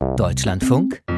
Deutschlandfunk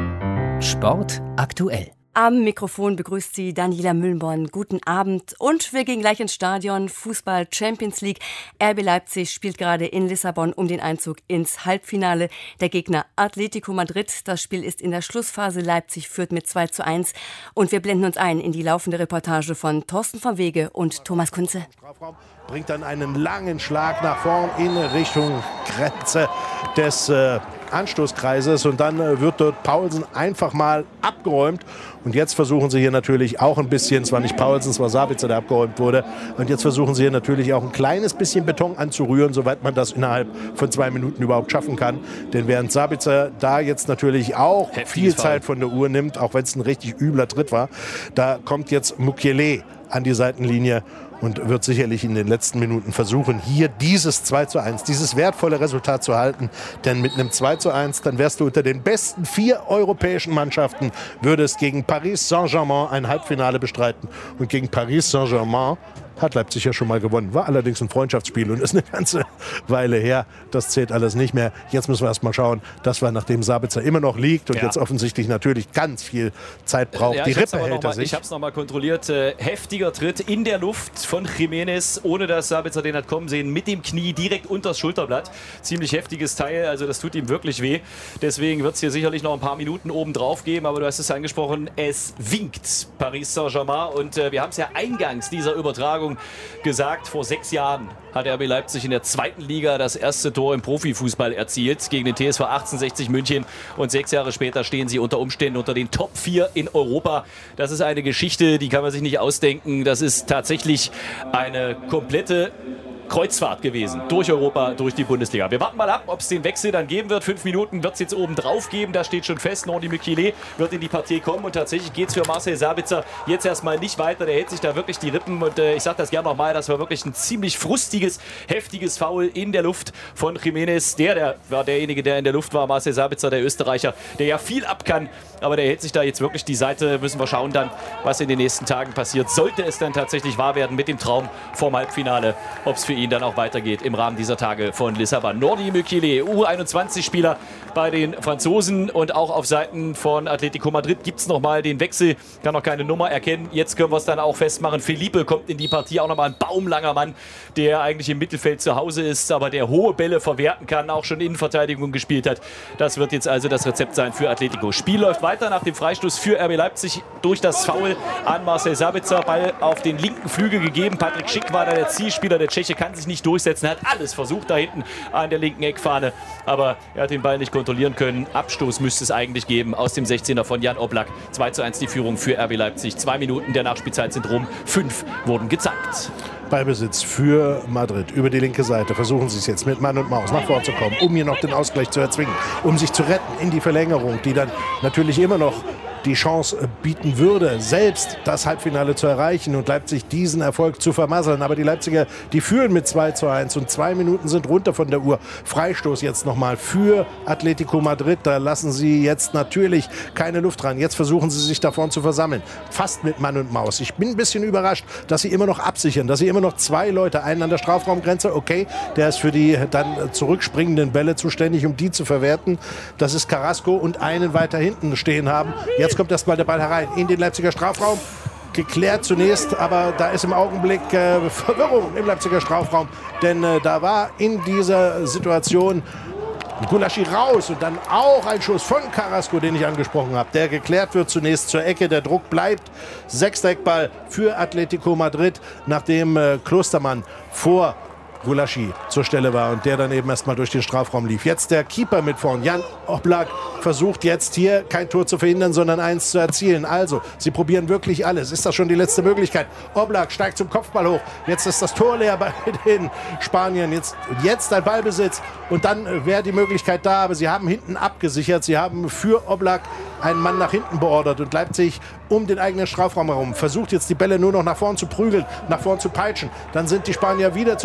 Sport aktuell. Am Mikrofon begrüßt Sie Daniela Mühlenborn. Guten Abend und wir gehen gleich ins Stadion. Fußball Champions League. RB Leipzig spielt gerade in Lissabon um den Einzug ins Halbfinale. Der Gegner Atletico Madrid. Das Spiel ist in der Schlussphase. Leipzig führt mit 2:1. Und wir blenden uns ein in die laufende Reportage von Thorsten von Wege und Thomas Kunze. Bringt dann einen langen Schlag nach vorn in Richtung Grenze des Anstoßkreises und dann wird dort Paulsen einfach mal abgeräumt. Und jetzt versuchen sie hier natürlich auch ein bisschen, es war nicht Paulsen, es war Sabitzer, der abgeräumt wurde. Und jetzt versuchen sie hier natürlich auch ein kleines bisschen Beton anzurühren, soweit man das innerhalb von 2 Minuten überhaupt schaffen kann. Denn während Sabitzer da jetzt natürlich auch viel Zeit von der Uhr nimmt, auch wenn es ein richtig übler Tritt war, da kommt jetzt Mukiele an die Seitenlinie und wird sicherlich in den letzten Minuten versuchen, hier dieses 2:1, dieses wertvolle Resultat zu halten. Denn mit einem 2:1, dann wärst du unter den besten 4 europäischen Mannschaften, würdest gegen Paris Saint-Germain ein Halbfinale bestreiten. Und gegen Paris Saint-Germain hat Leipzig ja schon mal gewonnen. War allerdings ein Freundschaftsspiel und ist eine ganze Weile her. Das zählt alles nicht mehr. Jetzt müssen wir erst mal schauen, dass wir, nachdem Sabitzer immer noch liegt und jetzt offensichtlich natürlich ganz viel Zeit braucht. Die Rippe hält er sich. Ich habe es nochmal kontrolliert. Heftiger Tritt in der Luft von Jiménez, ohne dass Sabitzer den hat kommen sehen. Mit dem Knie direkt unter das Schulterblatt. Ziemlich heftiges Teil, also das tut ihm wirklich weh. Deswegen wird es hier sicherlich noch ein paar Minuten oben drauf geben. Aber du hast es angesprochen, es winkt Paris Saint-Germain. Und wir haben es ja eingangs dieser Übertragung gesagt, vor 6 Jahren hat RB Leipzig in der 2. Liga das erste Tor im Profifußball erzielt gegen den TSV 1860 München und 6 Jahre später stehen sie unter Umständen unter den Top 4 in Europa. Das ist eine Geschichte, die kann man sich nicht ausdenken. Das ist tatsächlich eine komplette Kreuzfahrt gewesen. Durch Europa, durch die Bundesliga. Wir warten mal ab, ob es den Wechsel dann geben wird. 5 Minuten wird es jetzt oben drauf geben. Da steht schon fest, Nordi Mukiele wird in die Partie kommen. Und tatsächlich geht es für Marcel Sabitzer jetzt erstmal nicht weiter. Der hält sich da wirklich die Rippen. Und ich sage das gerne nochmal, das war wirklich ein ziemlich frustiges, heftiges Foul in der Luft von Jiménez. Der war derjenige, der in der Luft war. Marcel Sabitzer, der Österreicher, der ja viel ab kann. Aber der hält sich da jetzt wirklich die Seite. Müssen wir schauen dann, was in den nächsten Tagen passiert. Sollte es dann tatsächlich wahr werden mit dem Traum vorm Halbfinale, ob es für ihn dann auch weitergeht im Rahmen dieser Tage von Lissabon. Nordi Mukiele, U21-Spieler bei den Franzosen und auch auf Seiten von Atletico Madrid gibt es nochmal den Wechsel, kann noch keine Nummer erkennen. Jetzt können wir es dann auch festmachen. Felipe kommt in die Partie, auch nochmal ein baumlanger Mann, der eigentlich im Mittelfeld zu Hause ist, aber der hohe Bälle verwerten kann, auch schon Innenverteidigung gespielt hat. Das wird jetzt also das Rezept sein für Atletico. Spiel läuft weiter nach dem Freistoß für RB Leipzig durch das Foul an Marcel Sabitzer. Ball auf den linken Flügel gegeben. Patrick Schick war da der Zielspieler. Der Tscheche kann sich nicht durchsetzen. Er hat alles versucht da hinten an der linken Eckfahne, aber er hat den Ball nicht kontrollieren können. Abstoß müsste es eigentlich geben aus dem 16er von Jan Oblak. 2:1 die Führung für RB Leipzig. 2 Minuten der Nachspielzeit sind rum. 5 wurden gezeigt. Ballbesitz für Madrid über die linke Seite. Versuchen sie es jetzt mit Mann und Maus nach vorne zu kommen, um hier noch den Ausgleich zu erzwingen, um sich zu retten in die Verlängerung, die dann natürlich immer noch die Chance bieten würde, selbst das Halbfinale zu erreichen und Leipzig diesen Erfolg zu vermasseln. Aber die Leipziger, die führen mit 2:1 und 2 Minuten sind runter von der Uhr. Freistoß jetzt nochmal für Atletico Madrid. Da lassen sie jetzt natürlich keine Luft dran. Jetzt versuchen sie sich da vorne zu versammeln. Fast mit Mann und Maus. Ich bin ein bisschen überrascht, dass sie immer noch absichern, dass sie immer noch 2 Leute, einen an der Strafraumgrenze, okay, der ist für die dann zurückspringenden Bälle zuständig, um die zu verwerten. Das ist Carrasco und einen weiter hinten stehen haben. Jetzt kommt erstmal der Ball herein in den Leipziger Strafraum. Geklärt zunächst, aber da ist im Augenblick Verwirrung im Leipziger Strafraum. Denn da war in dieser Situation Gulaschi raus und dann auch ein Schuss von Carrasco, den ich angesprochen habe, der geklärt wird zunächst zur Ecke. Der Druck bleibt. 6. Eckball für Atletico Madrid, nachdem Klostermann vor Gulaschi zur Stelle war und der dann eben erstmal durch den Strafraum lief. Jetzt der Keeper mit vorn. Jan Oblak versucht jetzt hier kein Tor zu verhindern, sondern eins zu erzielen. Also, sie probieren wirklich alles. Ist das schon die letzte Möglichkeit? Oblak steigt zum Kopfball hoch. Jetzt ist das Tor leer bei den Spaniern. Jetzt ein Ballbesitz und dann wäre die Möglichkeit da, aber sie haben hinten abgesichert. Sie haben für Oblak einen Mann nach hinten beordert und Leipzig um den eigenen Strafraum herum versucht jetzt die Bälle nur noch nach vorn zu prügeln, nach vorn zu peitschen. Dann sind die Spanier wieder zur Stelle.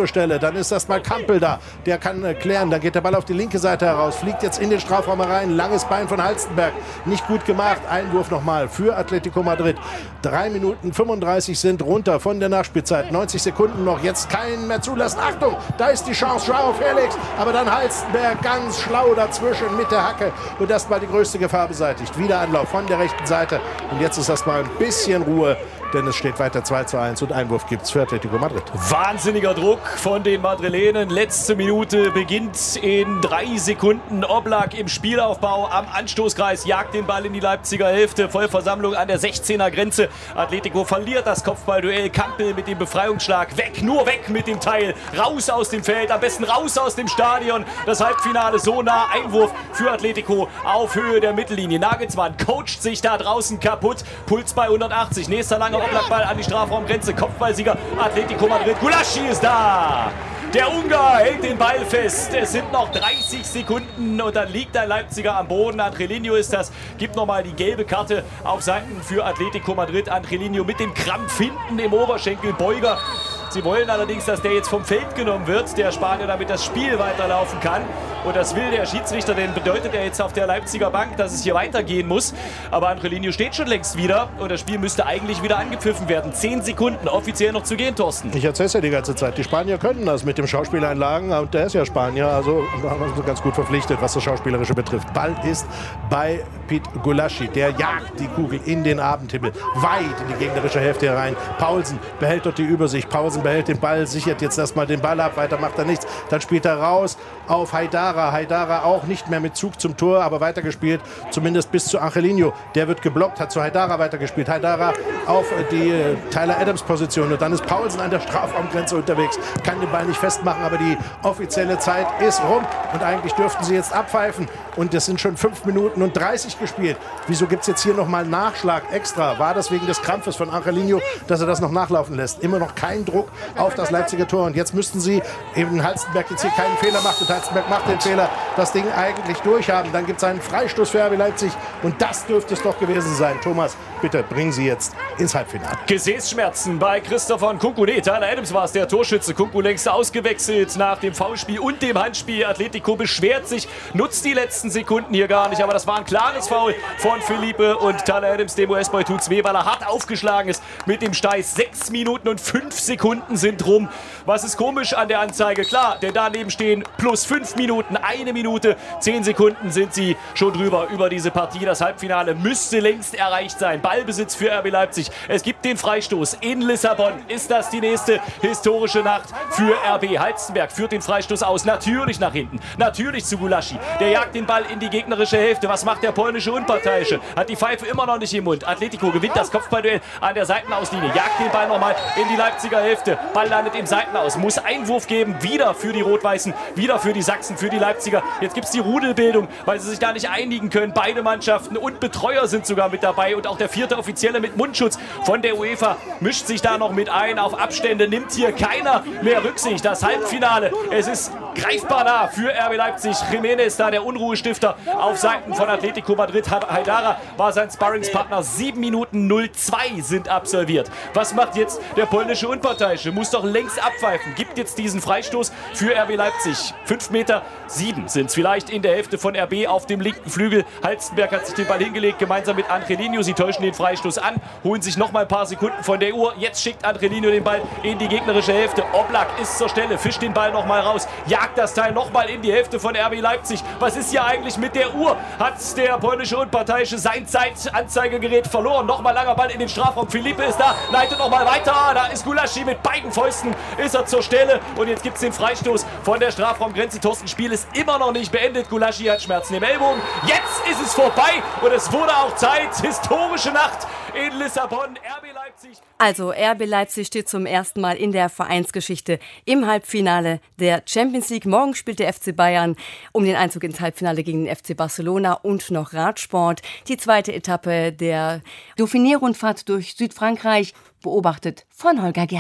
Dann ist erstmal Kampel da. Der kann klären. Dann geht der Ball auf die linke Seite heraus. Fliegt jetzt in den Strafraum rein. Langes Bein von Halstenberg. Nicht gut gemacht. Einwurf nochmal für Atletico Madrid. 3 Minuten 35 sind runter von der Nachspielzeit. 90 Sekunden noch. Jetzt keinen mehr zulassen. Achtung, da ist die Chance. Joao Felix. Aber dann Halstenberg ganz schlau dazwischen mit der Hacke. Und erstmal die größte Gefahr beseitigt. Wieder Anlauf von der rechten Seite. Und jetzt ist erstmal ein bisschen Ruhe. Denn es steht weiter 2:1 und Einwurf gibt es für Atletico Madrid. Wahnsinniger Druck von den Madrilenen. Letzte Minute beginnt in 3 Sekunden. Oblak im Spielaufbau am Anstoßkreis, jagt den Ball in die Leipziger Hälfte. Vollversammlung an der 16er Grenze. Atletico verliert das Kopfballduell. Kampel mit dem Befreiungsschlag. Weg, nur weg mit dem Teil. Raus aus dem Feld, am besten raus aus dem Stadion. Das Halbfinale so nah. Einwurf für Atletico auf Höhe der Mittellinie. Nagelsmann coacht sich da draußen kaputt. Puls bei 180. Nächster langer Oblak-Ball an die Strafraumgrenze. Kopfballsieger Atletico Madrid. Gulaschi ist da. Der Ungar hält den Ball fest. Es sind noch 30 Sekunden und dann liegt der Leipziger am Boden. Angelino ist das. Gibt nochmal die gelbe Karte auf Seiten für Atletico Madrid. Angelino mit dem Krampf hinten im Oberschenkel. Beuger. Sie wollen allerdings, dass der jetzt vom Feld genommen wird, der Spanier, damit das Spiel weiterlaufen kann. Und das will der Schiedsrichter, denn bedeutet er jetzt auf der Leipziger Bank, dass es hier weitergehen muss. Aber Angelino steht schon längst wieder und das Spiel müsste eigentlich wieder angepfiffen werden. 10 Sekunden offiziell noch zu gehen, Thorsten. Ich erzähle es ja die ganze Zeit. Die Spanier können das mit dem Schauspieleinlagen und der ist ja Spanier, also haben wir uns ganz gut verpflichtet, was das Schauspielerische betrifft. Ball ist bei Pete Gulaschi. Der jagt die Kugel in den Abendhimmel, weit in die gegnerische Hälfte herein. Paulsen behält dort die Übersicht. Paulsen behält den Ball, sichert jetzt erstmal den Ball ab, weiter macht er nichts. Dann spielt er raus auf Haidara. Haidara auch nicht mehr mit Zug zum Tor, aber weitergespielt, zumindest bis zu Angelino. Der wird geblockt, hat zu Haidara weitergespielt. Haidara auf die Tyler Adams Position und dann ist Paulsen an der Strafraumgrenze unterwegs. Kann den Ball nicht festmachen, aber die offizielle Zeit ist rum und eigentlich dürften sie jetzt abpfeifen. Und es sind schon 5 Minuten und 30 gespielt. Wieso gibt es jetzt hier nochmal Nachschlag extra? War das wegen des Krampfes von Angelino, dass er das noch nachlaufen lässt? Immer noch kein Druck auf das Leipziger Tor. Und jetzt müssten sie, eben Halstenberg jetzt hier keinen Fehler macht, und Halstenberg macht den Fehler, das Ding eigentlich durchhaben. Dann gibt es einen Freistoß für RB Leipzig. Und das dürfte es doch gewesen sein. Thomas, bitte bringen Sie jetzt ins Halbfinale. Gesäßschmerzen bei Christopher Nkunku. Nee, Tyler Adams war es, der Torschütze. Nkunku längst ausgewechselt nach dem Foulspiel und dem Handspiel. Atletico beschwert sich, nutzt die letzten Sekunden hier gar nicht. Aber das war ein klares Foul von Felipe und Tyler Adams, dem US-Boy, tut's weh, weil er hart aufgeschlagen ist mit dem Steiß. 6 Minuten und 5 Sekunden sind rum. Was ist komisch an der Anzeige? Klar, denn daneben stehen plus 5 Minuten, 1 Minute, 10 Sekunden sind sie schon drüber über diese Partie. Das Halbfinale müsste längst erreicht sein. Ballbesitz für RB Leipzig. Es gibt den Freistoß in Lissabon. Ist das die nächste historische Nacht für RB? Halstenberg führt den Freistoß aus. Natürlich nach hinten. Natürlich zu Gulaschi. Der jagt den Ball in die gegnerische Hälfte. Was macht der polnische Unparteiische? Hat die Pfeife immer noch nicht im Mund. Atletico gewinnt das Kopfballduell an der Seitenauslinie. Jagt den Ball nochmal in die Leipziger Hälfte. Ball landet im Seitenaus. Muss Einwurf geben. Wieder für die Rot-Weißen. Wieder für die Sachsen. Für die Leipziger. Jetzt gibt es die Rudelbildung, weil sie sich da nicht einigen können. Beide Mannschaften und Betreuer sind sogar mit dabei. Und auch der 4. Offizielle mit Mundschutz von der UEFA mischt sich da noch mit ein. Auf Abstände nimmt hier keiner mehr Rücksicht. Das Halbfinale, es ist greifbar nah für RB Leipzig. Jiménez da, der Unruhestifter auf Seiten von Atletico Madrid. Haidara war sein Sparringspartner. 7 Minuten 02 sind absolviert. Was macht jetzt der polnische Unparteiische? Muss doch längst abpfeifen. Gibt jetzt diesen Freistoß für RB Leipzig. 5,7 Meter sind es vielleicht in der Hälfte von RB auf dem linken Flügel. Halstenberg hat sich den Ball hingelegt, gemeinsam mit Angelino. Sie täuschen den Freistoß an, holen sich noch mal ein paar Sekunden von der Uhr. Jetzt schickt Angelino den Ball in die gegnerische Hälfte. Oblak ist zur Stelle, fischt den Ball noch mal raus, jagt das Teil noch mal in die Hälfte von RB Leipzig. Was ist hier eigentlich mit der Uhr? Hat der polnische Unparteiische sein Zeitanzeigegerät verloren? Noch mal langer Ball in den Strafraum. Felipe ist da, leitet noch mal weiter. Da ist Gulaschi mit beiden Fäusten, ist er zur Stelle. Und jetzt gibt es den Freistoß von der Strafraumgrenze. Thorsten, Spiel ist immer noch nicht beendet. Gulaschi hat Schmerzen im Ellbogen. Jetzt ist es vorbei und es wurde auch Zeit. Historische Nacht in Lissabon. RB Leipzig. Also RB Leipzig steht zum ersten Mal in der Vereinsgeschichte im Halbfinale der Champions League. Morgen spielt der FC Bayern um den Einzug ins Halbfinale gegen den FC Barcelona und noch Radsport. Die zweite Etappe der Dauphiné-Rundfahrt durch Südfrankreich, beobachtet von Holger Gerska.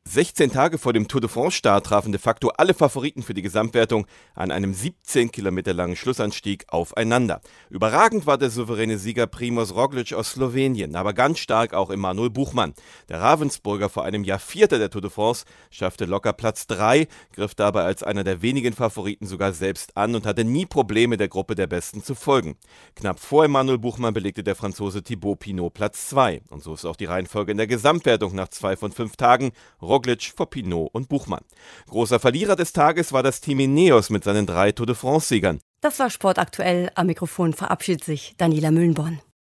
16 Tage vor dem Tour de France-Start trafen de facto alle Favoriten für die Gesamtwertung an einem 17 Kilometer langen Schlussanstieg aufeinander. Überragend war der souveräne Sieger Primož Roglič aus Slowenien, aber ganz stark auch Emanuel Buchmann. Der Ravensburger, vor einem Jahr Vierter der Tour de France, schaffte locker Platz 3, griff dabei als einer der wenigen Favoriten sogar selbst an und hatte nie Probleme, der Gruppe der Besten zu folgen. Knapp vor Emanuel Buchmann belegte der Franzose Thibaut Pinot Platz 2. Und so ist auch die Reihenfolge in der Gesamtwertung nach 2 von 5 Tagen. Roglič vor Pinot und Buchmann. Großer Verlierer des Tages war das Team Ineos mit seinen 3 Tour de France-Siegern. Das war Sport aktuell. Am Mikrofon verabschiedet sich Daniela Mühlenborn.